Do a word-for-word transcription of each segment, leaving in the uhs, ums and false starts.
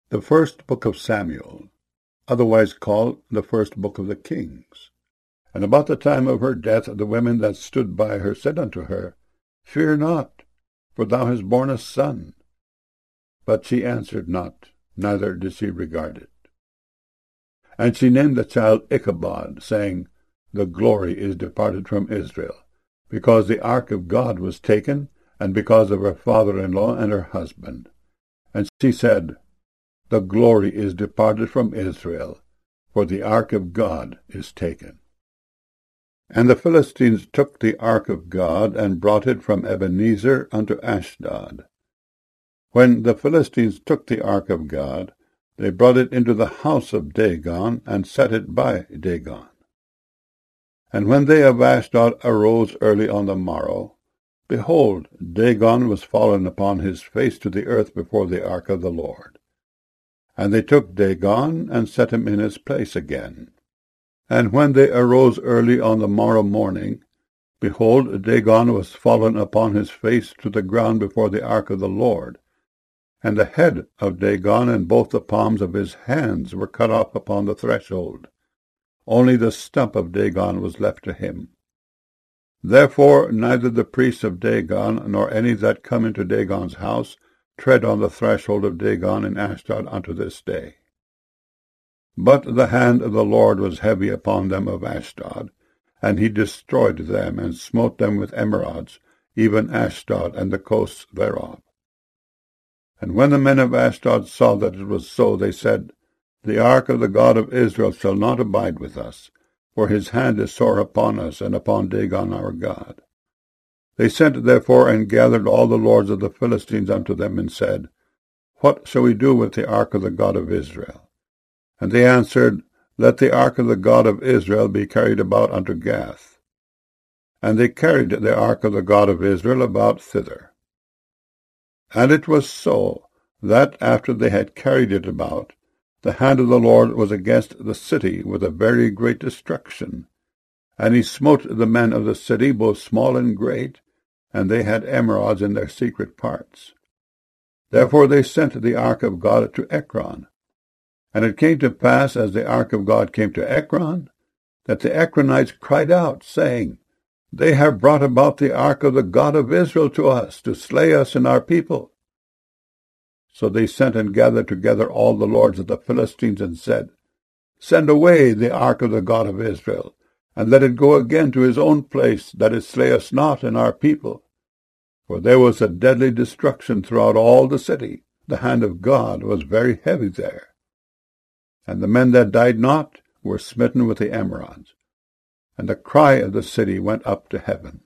The first book of Samuel, otherwise called the first book of the Kings. And about the time of her death, the women that stood by her said unto her, Fear not, for thou hast borne a son. But she answered not, neither did she regard it. And she named the child Ichabod, saying, The glory is departed from Israel, because the ark of God was taken, and because of her father-in-law and her husband. And she said, The glory is departed from Israel, for the ark of God is taken. And the Philistines took the ark of God, and brought it from Ebenezer unto Ashdod. When the Philistines took the ark of God, they brought it into the house of Dagon, and set it by Dagon. And when they of Ashdod arose early on the morrow, behold, Dagon was fallen upon his face to the earth before the ark of the Lord. And they took Dagon, and set him in his place again. And when they arose early on the morrow morning, behold, Dagon was fallen upon his face to the ground before the ark of the Lord. And the head of Dagon and both the palms of his hands were cut off upon the threshold. Only the stump of Dagon was left to him. Therefore neither the priests of Dagon, nor any that come into Dagon's house, tread on the threshold of Dagon in Ashdod unto this day. But the hand of the Lord was heavy upon them of Ashdod, and he destroyed them, and smote them with emerods, even Ashdod and the coasts thereof. And when the men of Ashdod saw that it was so, they said, The ark of the God of Israel shall not abide with us, for his hand is sore upon us, and upon Dagon our God. They sent therefore and gathered all the lords of the Philistines unto them, and said, What shall we do with the ark of the God of Israel? And they answered, Let the ark of the God of Israel be carried about unto Gath. And they carried the ark of the God of Israel about thither. And it was so, that after they had carried it about, the hand of the Lord was against the city with a very great destruction. And he smote the men of the city, both small and great, and they had emerods in their secret parts. Therefore they sent the ark of God to Ekron. And it came to pass, as the ark of God came to Ekron, that the Ekronites cried out, saying, They have brought about the ark of the God of Israel to us, to slay us and our people. So they sent and gathered together all the lords of the Philistines, and said, Send away the ark of the God of Israel, and let it go again to his own place, that it slay us not and our people. For there was a deadly destruction throughout all the city. The hand of God was very heavy there. And the men that died not were smitten with the emerods, and the cry of the city went up to heaven.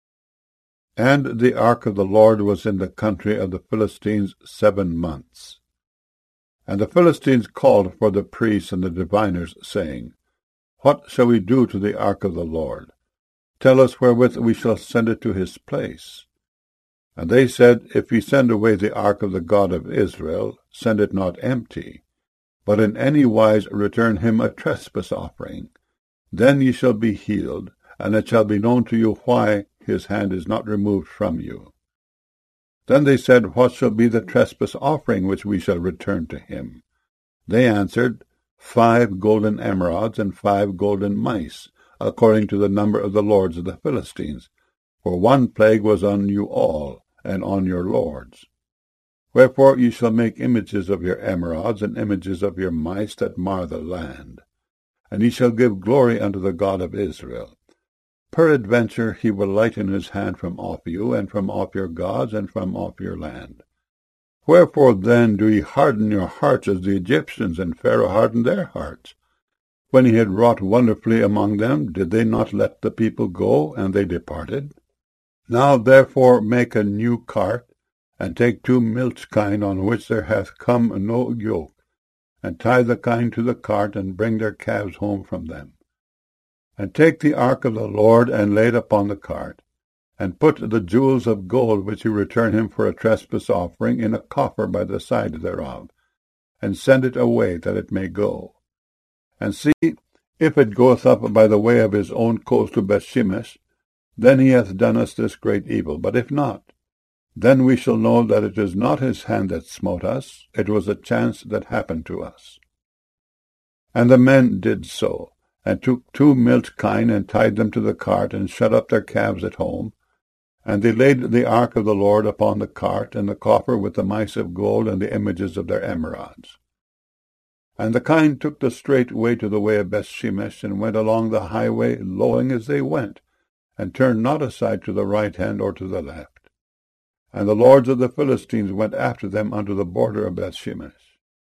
And the ark of the Lord was in the country of the Philistines seven months. And the Philistines called for the priests and the diviners, saying, What shall we do to the ark of the Lord? Tell us wherewith we shall send it to his place. And they said, If ye send away the ark of the God of Israel, send it not empty, but in any wise return him a trespass offering. Then ye shall be healed, and it shall be known to you why his hand is not removed from you. Then they said, What shall be the trespass offering which we shall return to him? They answered, Five golden emerods and five golden mice, according to the number of the lords of the Philistines. For one plague was on you all, and on your lords. Wherefore ye shall make images of your emerods, and images of your mice that mar the land. And ye shall give glory unto the God of Israel. Peradventure he will lighten his hand from off you, and from off your gods, and from off your land. Wherefore then do ye harden your hearts as the Egyptians, and Pharaoh hardened their hearts? When he had wrought wonderfully among them, did they not let the people go, and they departed? Now therefore make a new cart, and take two milch kine on which there hath come no yoke, and tie the kine to the cart, and bring their calves home from them. And take the ark of the Lord, and lay it upon the cart, and put the jewels of gold which ye return him for a trespass offering in a coffer by the side thereof, and send it away, that it may go. And see, if it goeth up by the way of his own coast to Bethshemesh, then he hath done us this great evil. But if not, Then we shall know that it is not his hand that smote us, it was a chance that happened to us. And the men did so, and took two milch kine, and tied them to the cart, and shut up their calves at home. And they laid the ark of the Lord upon the cart, and the coffer with the mice of gold, and the images of their emerods. And the kine took the straight way to the way of Bethshemesh, and went along the highway, lowing as they went, and turned not aside to the right hand or to the left. And the lords of the Philistines went after them unto the border of Bethshemesh.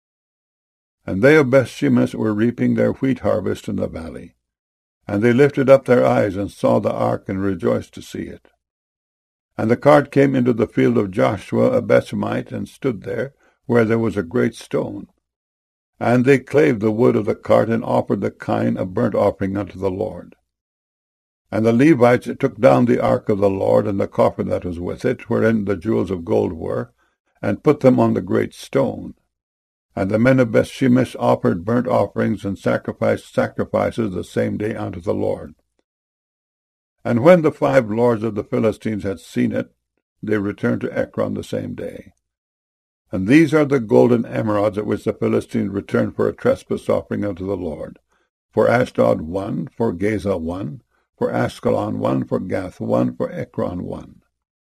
And they of Bethshemesh were reaping their wheat harvest in the valley. And they lifted up their eyes, and saw the ark, and rejoiced to see it. And the cart came into the field of Joshua a Bethshemite, and stood there, where there was a great stone. And they clave the wood of the cart, and offered the kine a burnt offering unto the Lord. And the Levites took down the ark of the Lord, and the coffer that was with it, wherein the jewels of gold were, and put them on the great stone. And the men of Bethshemesh offered burnt offerings, and sacrificed sacrifices the same day unto the Lord. And when the five lords of the Philistines had seen it, they returned to Ekron the same day. And these are the golden emerods at which the Philistines returned for a trespass offering unto the Lord. For Ashdod one, for Gaza one, for Ashkelon one, for Gath one, for Ekron one.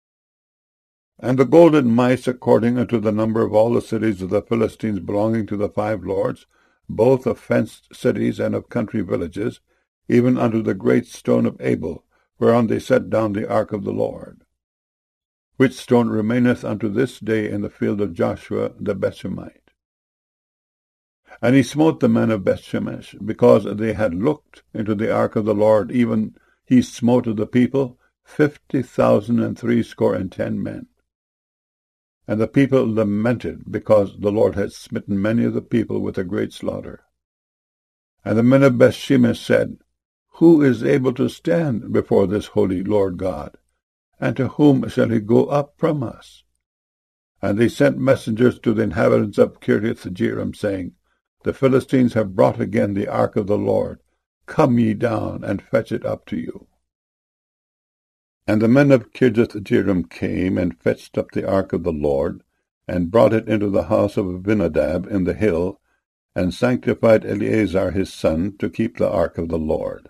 And the golden mice according unto the number of all the cities of the Philistines belonging to the five lords, both of fenced cities and of country villages, even unto the great stone of Abel, whereon they set down the ark of the Lord, which stone remaineth unto this day in the field of Joshua the Bethshemite. And he smote the men of Bethshemesh, because they had looked into the ark of the Lord, even he smote of the people fifty thousand and threescore and ten men. And the people lamented, because the Lord had smitten many of the people with a great slaughter. And the men of Bethshemesh said, Who is able to stand before this holy Lord God? And to whom shall he go up from us? And they sent messengers to the inhabitants of Kiriath-jearim, saying, The Philistines have brought again the ark of the Lord. Come ye down, and fetch it up to you. And the men of Kiriath-jearim came, and fetched up the ark of the Lord, and brought it into the house of Abinadab in the hill, and sanctified Eleazar his son to keep the ark of the Lord.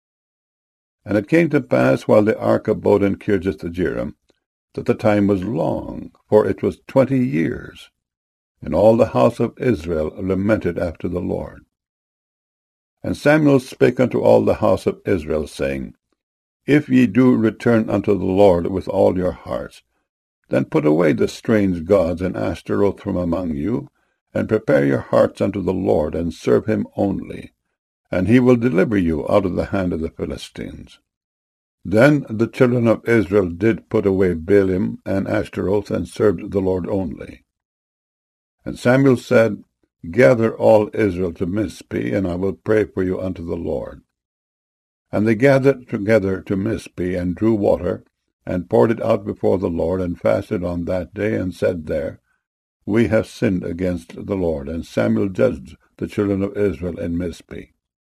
And it came to pass, while the ark abode in Kiriath-jearim, that the time was long, for it was twenty years, and all the house of Israel lamented after the Lord. And Samuel spake unto all the house of Israel, saying, If ye do return unto the Lord with all your hearts, then put away the strange gods and Ashtaroth from among you, and prepare your hearts unto the Lord, and serve him only, and he will deliver you out of the hand of the Philistines. Then the children of Israel did put away Baalim and Ashtaroth, and served the Lord only. And Samuel said, Gather all Israel to Mizpeh, and I will pray for you unto the Lord. And they gathered together to Mizpeh, and drew water, and poured it out before the Lord, and fasted on that day, and said there, We have sinned against the Lord. And Samuel judged the children of Israel in Mizpeh.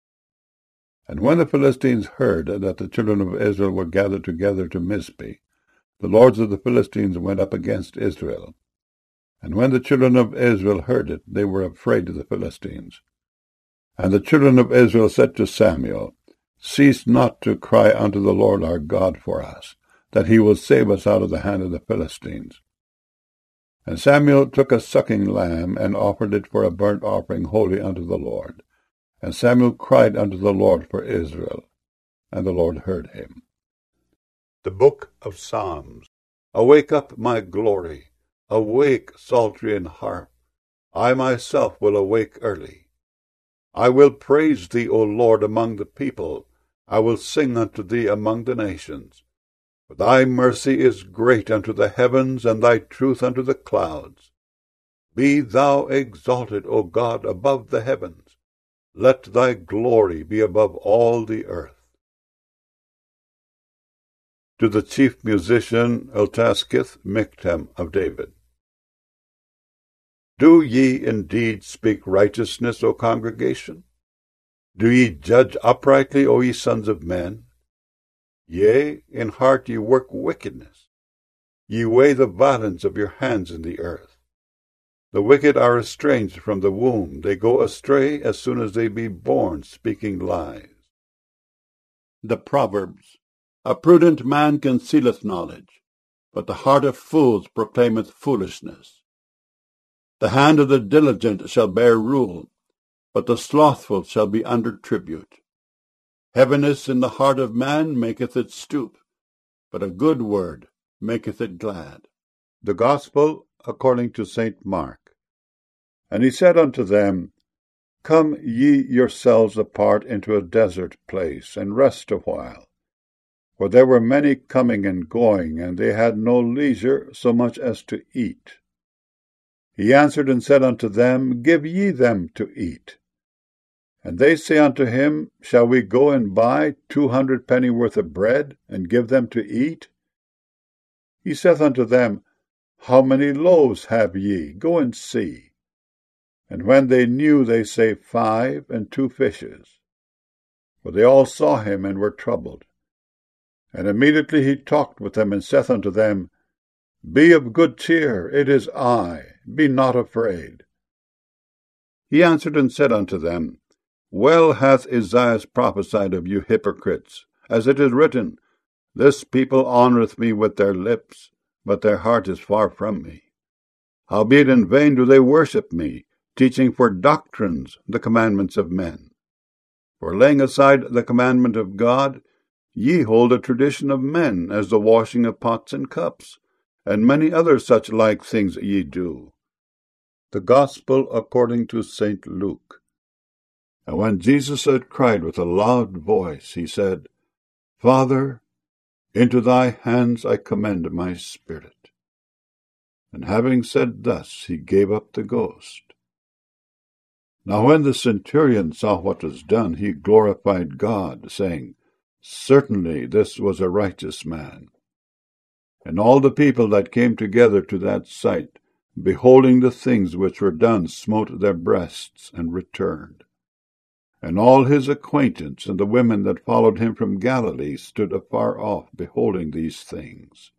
And when the Philistines heard that the children of Israel were gathered together to Mizpeh, the lords of the Philistines went up against Israel. And when the children of Israel heard it, they were afraid of the Philistines. And the children of Israel said to Samuel, Cease not to cry unto the Lord our God for us, that he will save us out of the hand of the Philistines. And Samuel took a sucking lamb, and offered it for a burnt offering holy unto the Lord. And Samuel cried unto the Lord for Israel, and the Lord heard him. The Book of Psalms. Awake up, my glory! Awake, psaltery and harp! I myself will awake early. I will praise thee, O Lord, among the people. I will sing unto thee among the nations. For thy mercy is great unto the heavens, and thy truth unto the clouds. Be thou exalted, O God, above the heavens. Let thy glory be above all the earth. To the chief musician Eltaskith, Michtam of David. Do ye indeed speak righteousness, O congregation? Do ye judge uprightly, O ye sons of men? Yea, in heart ye work wickedness. Ye weigh the violence of your hands in the earth. The wicked are estranged from the womb. They go astray as soon as they be born, speaking lies. The Proverbs. A prudent man concealeth knowledge, but the heart of fools proclaimeth foolishness. The hand of the diligent shall bear rule, but the slothful shall be under tribute. Heaviness in the heart of man maketh it stoop, but a good word maketh it glad. The Gospel according to Saint Mark. And he said unto them, Come ye yourselves apart into a desert place, and rest a while. For there were many coming and going, and they had no leisure so much as to eat. He answered and said unto them, Give ye them to eat. And they say unto him, Shall we go and buy two hundred pennyworth of bread, and give them to eat? He saith unto them, How many loaves have ye? Go and see. And when they knew, they say, Five, and two fishes. For they all saw him, and were troubled. And immediately he talked with them, and saith unto them, Be of good cheer, it is I, be not afraid. He answered and said unto them, Well hath Esaias prophesied of you hypocrites, as it is written, This people honoureth me with their lips, but their heart is far from me. Howbeit in vain do they worship me, teaching for doctrines the commandments of men. For laying aside the commandment of God, ye hold a tradition of men, as the washing of pots and cups, and many other such like things ye do. The Gospel according to Saint Luke. And when Jesus had cried with a loud voice, he said, Father, into thy hands I commend my spirit. And having said thus, he gave up the ghost. Now when the centurion saw what was done, he glorified God, saying, Certainly this was a righteous man. And all the people that came together to that sight, beholding the things which were done, smote their breasts, and returned. And all his acquaintance and the women that followed him from Galilee stood afar off, beholding these things.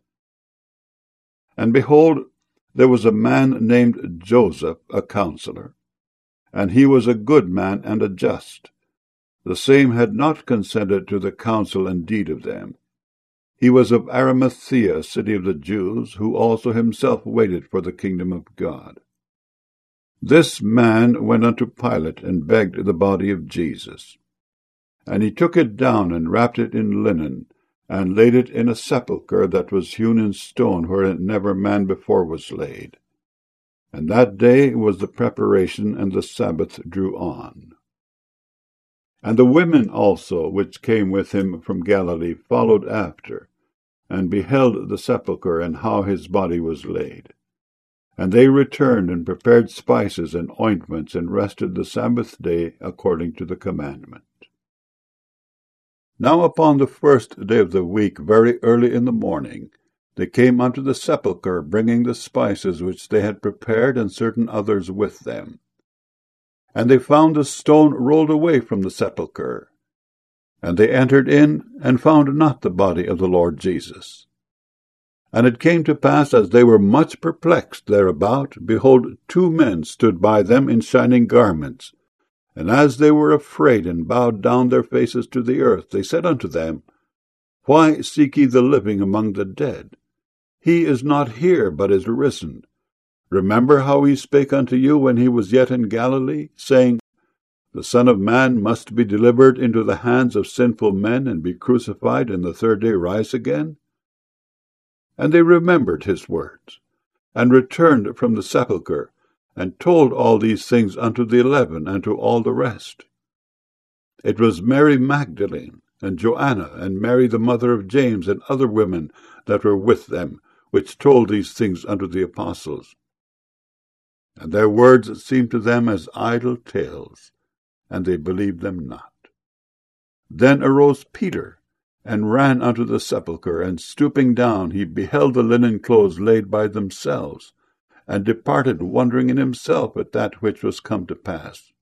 And behold, there was a man named Joseph, a counselor, and he was a good man and a just. The same had not consented to the counsel and deed of them. He was of Arimathea, a city of the Jews, who also himself waited for the kingdom of God. This man went unto Pilate, and begged the body of Jesus. And he took it down, and wrapped it in linen, and laid it in a sepulchre that was hewn in stone, wherein never man before was laid. And that day was the preparation, and the Sabbath drew on. And the women also, which came with him from Galilee, followed after, and beheld the sepulchre, and how his body was laid. And they returned, and prepared spices and ointments, and rested the Sabbath day according to the commandment. Now upon the first day of the week, very early in the morning, they came unto the sepulchre, bringing the spices which they had prepared, and certain others with them. And they found the stone rolled away from the sepulchre. And they entered in, and found not the body of the Lord Jesus. And it came to pass, as they were much perplexed thereabout, behold, two men stood by them in shining garments. And as they were afraid, and bowed down their faces to the earth, they said unto them, Why seek ye the living among the dead? He is not here, but is risen. Remember how he spake unto you when he was yet in Galilee, saying, The Son of Man must be delivered into the hands of sinful men, and be crucified, and the third day rise again? And they remembered his words, and returned from the sepulchre, and told all these things unto the eleven, and to all the rest. It was Mary Magdalene, and Joanna, and Mary the mother of James, and other women that were with them, which told these things unto the apostles. And their words seemed to them as idle tales, and they believed them not. Then arose Peter, and ran unto the sepulchre, and stooping down, he beheld the linen clothes laid by themselves, and departed, wondering in himself at that which was come to pass.